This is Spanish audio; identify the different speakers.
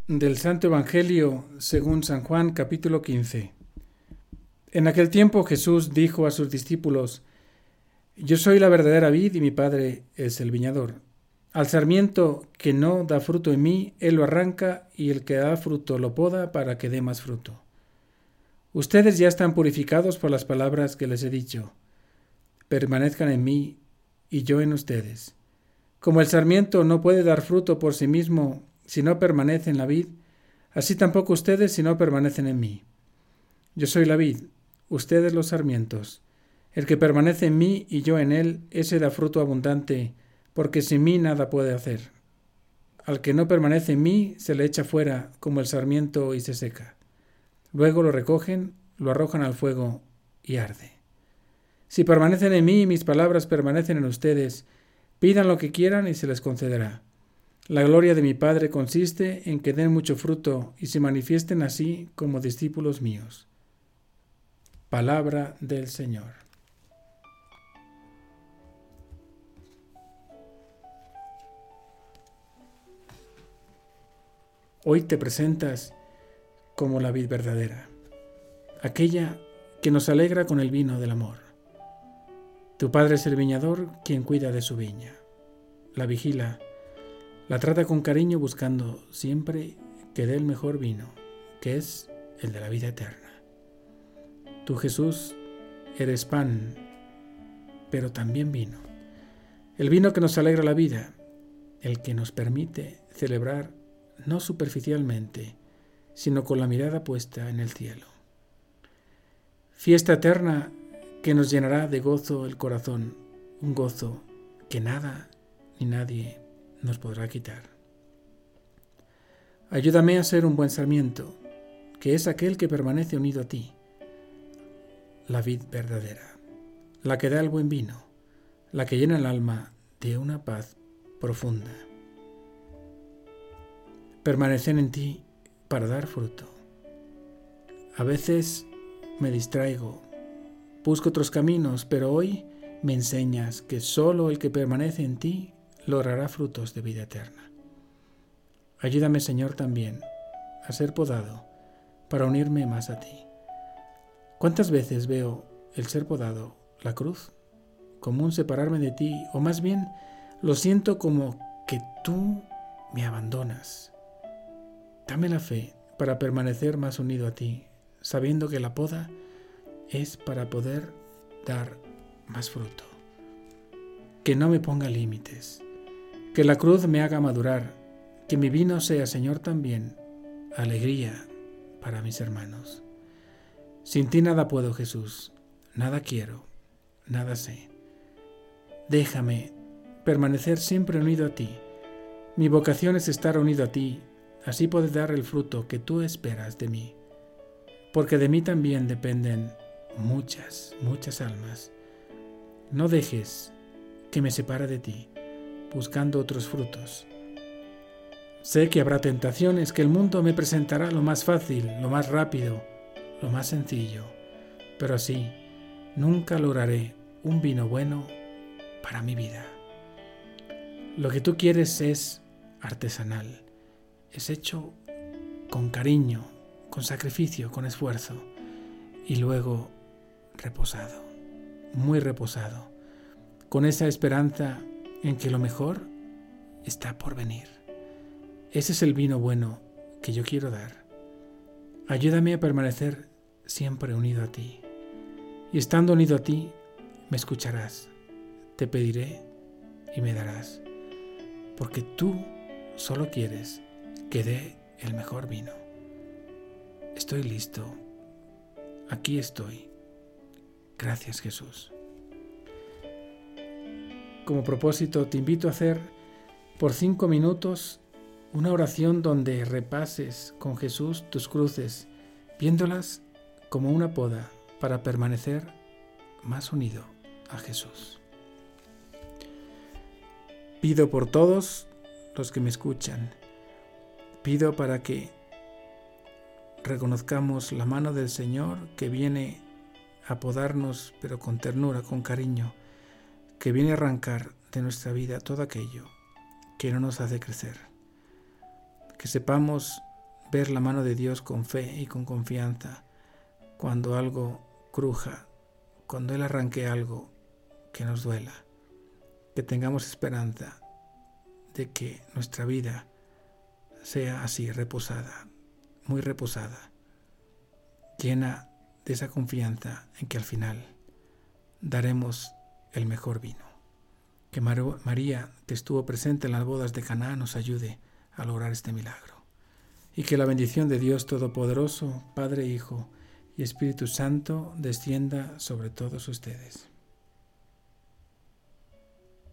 Speaker 1: Del Santo Evangelio según San Juan, capítulo 15. En aquel tiempo Jesús dijo a sus discípulos: Yo soy la verdadera vid y mi Padre es el viñador. Al sarmiento que no da fruto en mí, Él lo arranca, y el que da fruto lo poda para que dé más fruto. Ustedes ya están purificados por las palabras que les he dicho. Permanezcan en mí y yo en ustedes. Como el sarmiento no puede dar fruto por sí mismo si no permanece en la vid, así tampoco ustedes si no permanecen en mí. Yo soy la vid, ustedes los sarmientos. El que permanece en mí y yo en él, ese da fruto abundante, porque sin mí nada puede hacer. Al que no permanece en mí, se le echa fuera como el sarmiento y se seca. Luego lo recogen, lo arrojan al fuego y arde. Si permanecen en mí y mis palabras permanecen en ustedes, pidan lo que quieran y se les concederá. La gloria de mi Padre consiste en que den mucho fruto y se manifiesten así como discípulos míos. Palabra del Señor. Hoy te presentas como la vid verdadera, aquella que nos alegra con el vino del amor. Tu Padre es el viñador, quien cuida de su viña. La vigila, la trata con cariño, buscando siempre que dé el mejor vino, que es el de la vida eterna. Tú, Jesús, eres pan, pero también vino. El vino que nos alegra la vida, el que nos permite celebrar no superficialmente, sino con la mirada puesta en el cielo. Fiesta eterna que nos llenará de gozo el corazón, un gozo que nada ni nadie nos podrá quitar. Ayúdame a ser un buen sarmiento, que es aquel que permanece unido a ti, la vid verdadera, la que da el buen vino, la que llena el alma de una paz profunda. Permanecer en ti para dar fruto. A veces me distraigo, busco otros caminos, pero hoy me enseñas que solo el que permanece en ti logrará frutos de vida eterna. Ayúdame, Señor, también a ser podado para unirme más a ti. ¿Cuántas veces veo el ser podado, la cruz, como un separarme de ti, o más bien lo siento como que tú me abandonas? Dame la fe para permanecer más unido a ti, sabiendo que la poda es para poder dar más fruto. Que no me ponga límites, que la cruz me haga madurar, que mi vino sea, Señor, también alegría para mis hermanos. Sin ti nada puedo, Jesús, nada quiero, nada sé. Déjame permanecer siempre unido a ti. Mi vocación es estar unido a ti, así poder dar el fruto que tú esperas de mí, porque de mí también dependen muchas almas. No dejes que me separe de ti, buscando otros frutos. Sé que habrá tentaciones, que el mundo me presentará lo más fácil, lo más rápido, lo más sencillo, pero así nunca lograré un vino bueno para mi vida. Lo que tú quieres es artesanal, es hecho con cariño, con sacrificio, con esfuerzo, y luego reposado, muy reposado, con esa esperanza en que lo mejor está por venir. Ese es el vino bueno que yo quiero dar. Ayúdame a permanecer siempre unido a ti. Y estando unido a ti, me escucharás, te pediré y me darás. Porque tú solo quieres que dé el mejor vino. Estoy listo. Aquí estoy. Gracias, Jesús. Como propósito, te invito a hacer por 5 minutos una oración donde repases con Jesús tus cruces, viéndolas como una poda para permanecer más unido a Jesús. Pido por todos los que me escuchan. Pido para que reconozcamos la mano del Señor que viene a podarnos, pero con ternura, con cariño, que viene a arrancar de nuestra vida todo aquello que no nos hace crecer. Que sepamos ver la mano de Dios con fe y con confianza cuando algo cruja, cuando Él arranque algo que nos duela, que tengamos esperanza de que nuestra vida sea así, reposada, muy reposada, llena de esa confianza en que al final daremos el mejor vino. Que María, que estuvo presente en las bodas de Caná, nos ayude a lograr este milagro. Y que la bendición de Dios Todopoderoso, Padre, Hijo y Espíritu Santo descienda sobre todos ustedes.